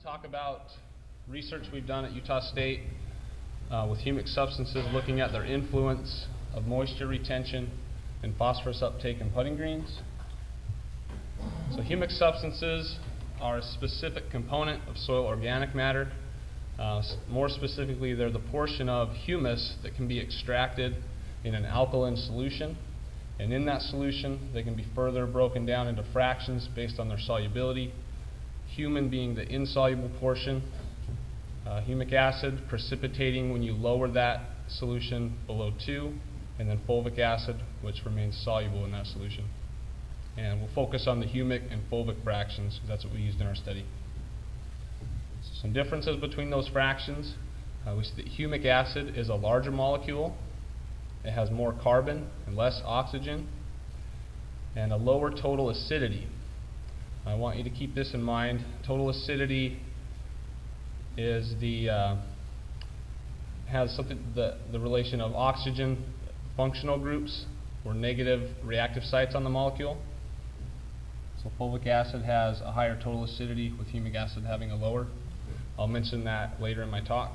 talk about research we've done at Utah State with humic substances, looking at their influence of moisture retention and phosphorus uptake in putting greens. So humic substances are a specific component of soil organic matter. More specifically, they're the portion of humus that can be extracted in an alkaline solution. And in that solution, they can be further broken down into fractions based on their solubility. Humin being the insoluble portion, humic acid precipitating when you lower that solution below 2, and then fulvic acid, which remains soluble in that solution. And we'll focus on the humic and fulvic fractions because that's what we used in our study. So some differences between those fractions. We see that humic acid is a larger molecule. It has more carbon and less oxygen, and a lower total acidity. I want you to keep this in mind. Total acidity is has something the relation of oxygen functional groups or negative reactive sites on the molecule. So fulvic acid has a higher total acidity, with humic acid having a lower. I'll mention that later in my talk.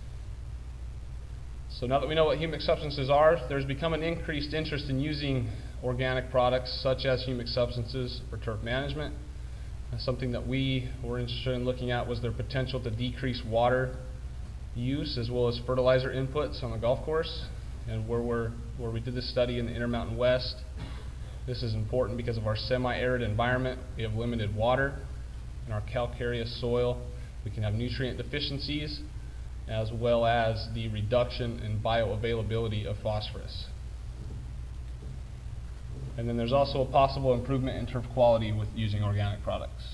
So now that we know what humic substances are, there's become an increased interest in using organic products such as humic substances for turf management. Something that we were interested in looking at was their potential to decrease water use as well as fertilizer inputs on the golf course. And where we did this study in the Intermountain West, this is important because of our semi-arid environment. We have limited water. In our calcareous soil, we can have nutrient deficiencies as well as the reduction in bioavailability of phosphorus. And then there's also a possible improvement in turf quality with using organic products.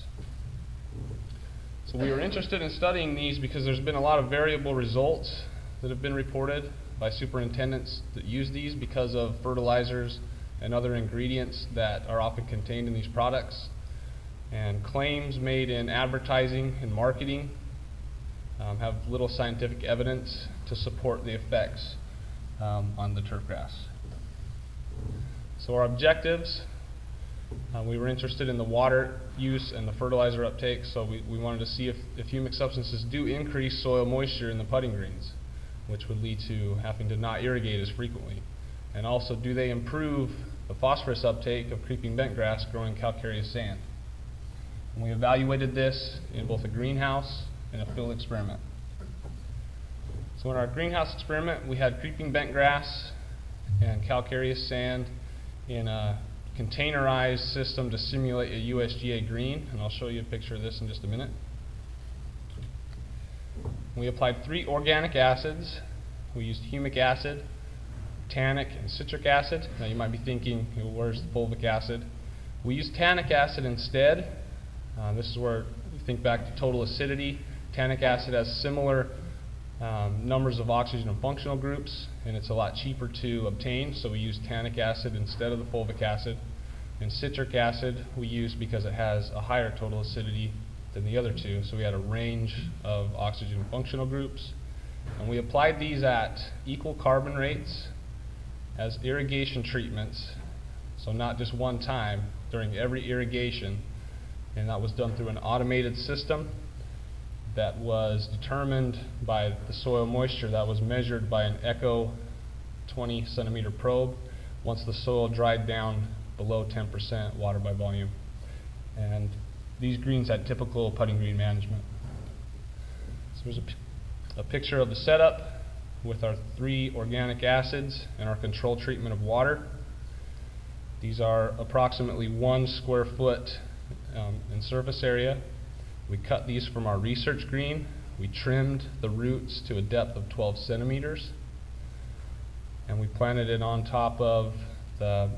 So we were interested in studying these because there's been a lot of variable results that have been reported by superintendents that use these because of fertilizers and other ingredients that are often contained in these products, and claims made in advertising and marketing have little scientific evidence to support the effects on the turf grass. So our objectives, we were interested in the water use and the fertilizer uptake, so we wanted to see if humic substances do increase soil moisture in the putting greens, which would lead to having to not irrigate as frequently. And also, do they improve the phosphorus uptake of creeping bentgrass growing calcareous sand? And we evaluated this in both a greenhouse and a field experiment. So in our greenhouse experiment, we had creeping bentgrass and calcareous sand in a containerized system to simulate a USGA green, and I'll show you a picture of this in just a minute. We applied 3 organic acids. We used humic acid, tannic, and citric acid. Now you might be thinking, where's the fulvic acid? We used tannic acid instead. This is where we think back to total acidity. Tannic acid has similar numbers of oxygen and functional groups, and it's a lot cheaper to obtain, so we use tannic acid instead of the fulvic acid. And citric acid we use because it has a higher total acidity than the other two, so we had a range of oxygen and functional groups. And we applied these at equal carbon rates as irrigation treatments, so not just one time, during every irrigation, and that was done through an automated system that was determined by the soil moisture that was measured by an Echo 20 centimeter probe once the soil dried down below 10% water by volume. And these greens had typical putting green management. So there's a picture of the setup with our 3 organic acids and our controlled treatment of water. These are approximately 1 square foot in surface area. We cut these from our research green. We trimmed the roots to a depth of 12 centimeters. And we planted it on top of the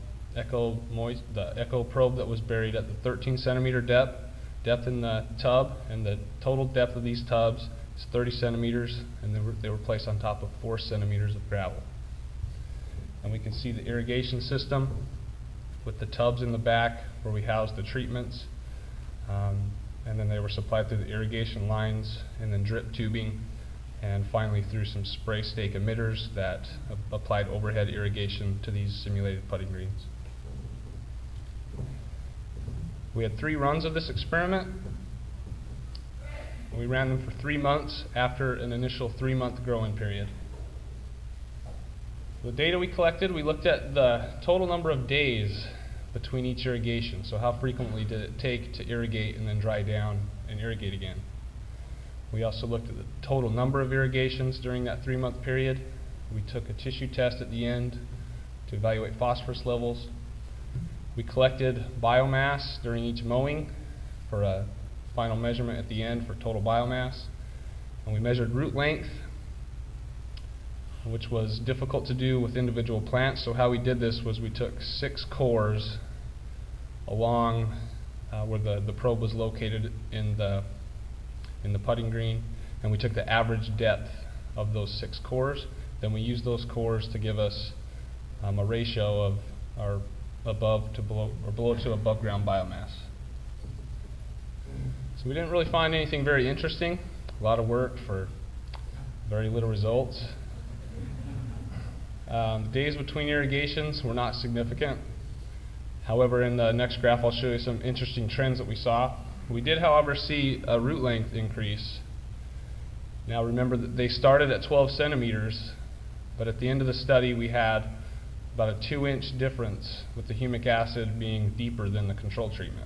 Echo probe that was buried at the 13 centimeter depth in the tub. And the total depth of these tubs is 30 centimeters, and they were placed on top of 4 centimeters of gravel. And we can see the irrigation system with the tubs in the back where we house the treatments. And then they were supplied through the irrigation lines, and then drip tubing, and finally through some spray stake emitters that applied overhead irrigation to these simulated putting greens. We had 3 runs of this experiment. We ran them for 3 months after an initial 3-month growing period. The data we collected, we looked at the total number of days between each irrigation. So how frequently did it take to irrigate and then dry down and irrigate again? We also looked at the total number of irrigations during that 3-month period. We took a tissue test at the end to evaluate phosphorus levels. We collected biomass during each mowing for a final measurement at the end for total biomass. And we measured root length, which was difficult to do with individual plants. So how we did this was we took 6 cores along where the probe was located in the putting green, and we took the average depth of those 6 cores. Then we used those cores to give us a ratio of our above to below, or below to above ground biomass. So we didn't really find anything very interesting. A lot of work for very little results. The days between irrigations were not significant. However, in the next graph I'll show you some interesting trends that we saw. We did, however, see a root length increase. Now remember that they started at 12 centimeters, but at the end of the study we had about a 2-inch difference, with the humic acid being deeper than the control treatment.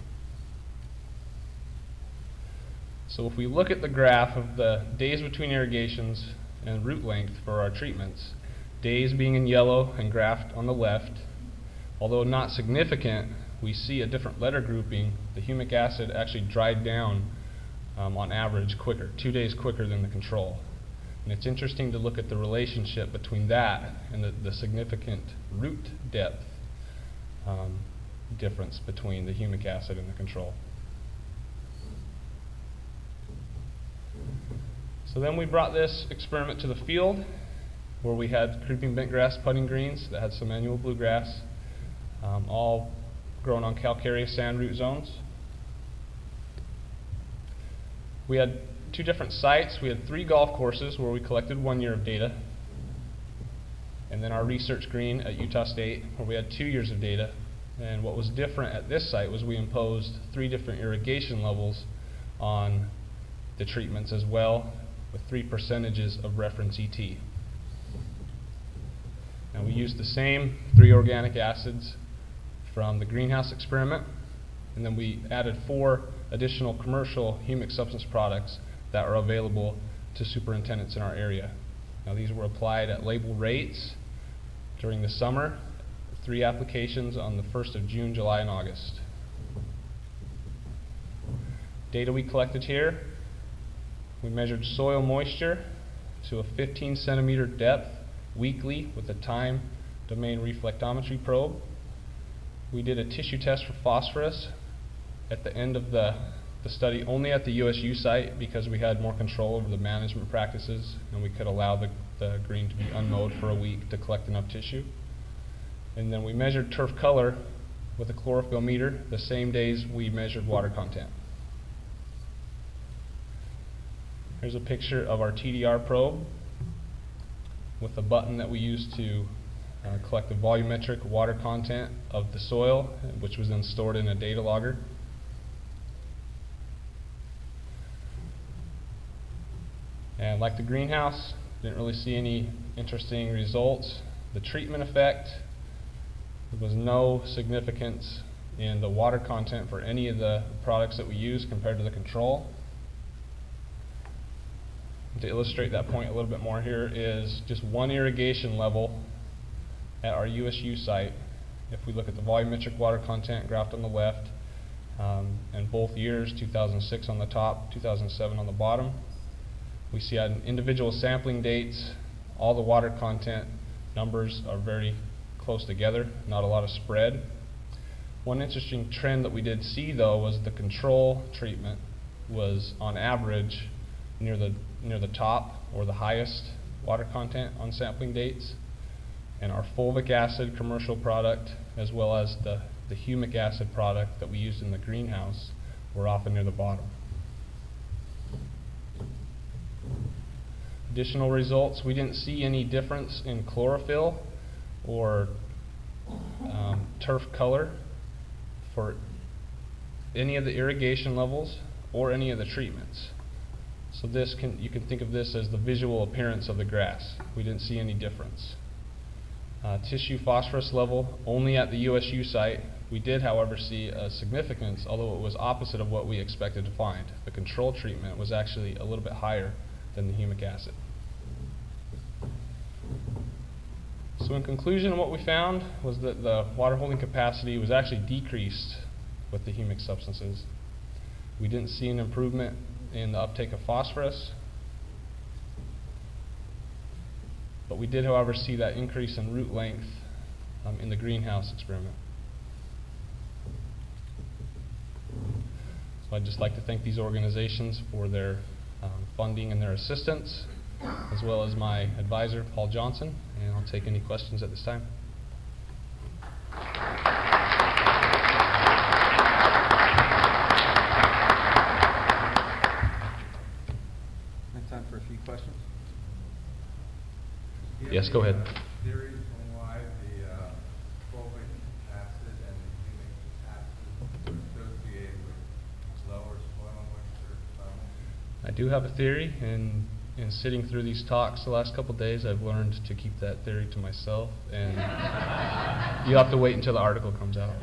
So if we look at the graph of the days between irrigations and root length for our treatments, days being in yellow and graphed on the left, although not significant, we see a different letter grouping. The humic acid actually dried down on average quicker, 2 days quicker than the control. And it's interesting to look at the relationship between that and the significant root depth difference between the humic acid and the control. So then we brought this experiment to the field, where we had creeping bentgrass putting greens that had some annual bluegrass, all grown on calcareous sand root zones. We had 2 different sites. We had 3 golf courses where we collected 1 year of data, and then our research green at Utah State where we had 2 years of data. And what was different at this site was we imposed 3 different irrigation levels on the treatments as well, with 3 percentages of reference ET. Now we used the same 3 organic acids from the greenhouse experiment, and then we added 4 additional commercial humic substance products that are available to superintendents in our area. Now these were applied at label rates during the summer, 3 applications on the 1st of June, July, and August. Data we collected here: we measured soil moisture to a 15 centimeter depth weekly with a time domain reflectometry probe. We did a tissue test for phosphorus at the end of the study, only at the USU site, because we had more control over the management practices and we could allow the green to be unmowed for a week to collect enough tissue. And then we measured turf color with a chlorophyll meter the same days we measured water content. Here's a picture of our TDR probe with the button that we used to collect the volumetric water content of the soil, which was then stored in a data logger. And like the greenhouse, didn't really see any interesting results. The treatment effect, there was no significance in the water content for any of the products that we used compared to the control. To illustrate that point a little bit more, here is just 1 irrigation level at our USU site. If we look at the volumetric water content graphed on the left, and both years, 2006 on the top, 2007 on the bottom, we see on individual sampling dates, all the water content numbers are very close together, not a lot of spread. One interesting trend that we did see, though, was the control treatment was on average near the top or the highest water content on sampling dates, and our fulvic acid commercial product as well as the humic acid product that we used in the greenhouse were often near the bottom. Additional results: we didn't see any difference in chlorophyll or turf color for any of the irrigation levels or any of the treatments. So you can think of this as the visual appearance of the grass. We didn't see any difference. Tissue phosphorus level only at the USU site. We did, however, see a significance, although it was opposite of what we expected to find. The control treatment was actually a little bit higher than the humic acid. So in conclusion, what we found was that the water holding capacity was actually decreased with the humic substances. We didn't see an improvement in the uptake of phosphorus, but we did, however, see that increase in root length in the greenhouse experiment. So I'd just like to thank these organizations for their funding and their assistance, as well as my advisor, Paul Johnson, and I'll take any questions at this time. Time for a few questions. Yes, go ahead. Theories on why the fulvic acid and the humic acid are associated with lower soil moisture? I do have a theory, and in sitting through these talks the last couple of days, I've learned to keep that theory to myself, and you'll have to wait until the article comes out.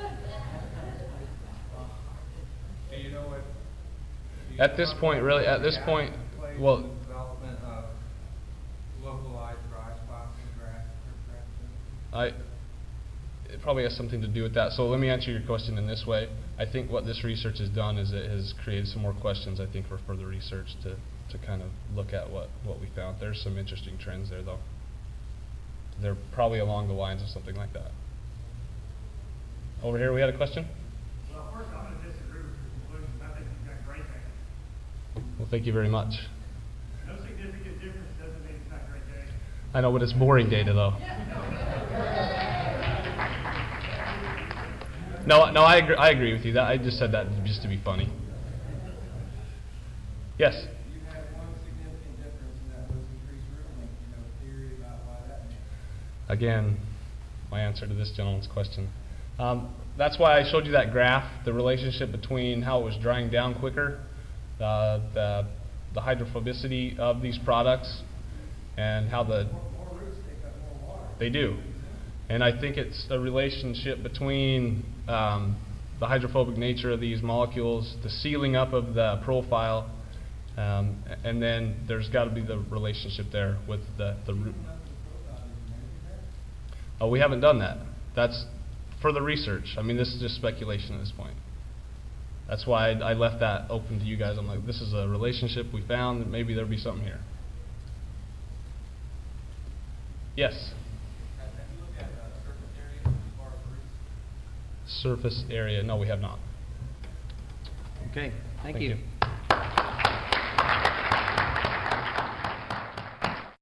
Do you know what? At this point, really, at this point, well, development of localized dry spots in grass. It probably has something to do with that. So let me answer your question in this way. I think what this research has done is it has created some more questions, I think, for further research to kind of look at what we found. There's some interesting trends there, though. They're probably along the lines of something like that. Over here, we had a question? Well, first, I'm going to disagree with your conclusions. I think you've got great data. Well, thank you very much. No significant difference doesn't mean it's not great data. I know, but it's boring data, though. No, I agree with you. I just said that just to be funny. Yes? You had one significant difference, and that was increased root length. You know, a theory about why that may. Again, my answer to this gentleman's question. That's why I showed you that graph, the relationship between how it was drying down quicker, the hydrophobicity of these products, and how the More roots take up more water. they do. And I think it's a relationship between the hydrophobic nature of these molecules, the sealing up of the profile, and then there's got to be the relationship there with the root. Oh, we haven't done that. That's further research. I mean, this is just speculation at this point. That's why I left that open to you guys. I'm like, this is a relationship we found, and maybe there'll be something here. Yes? Have you looked at surface area as far as roots? Surface area. No, we have not. Okay, thank Thank you. you.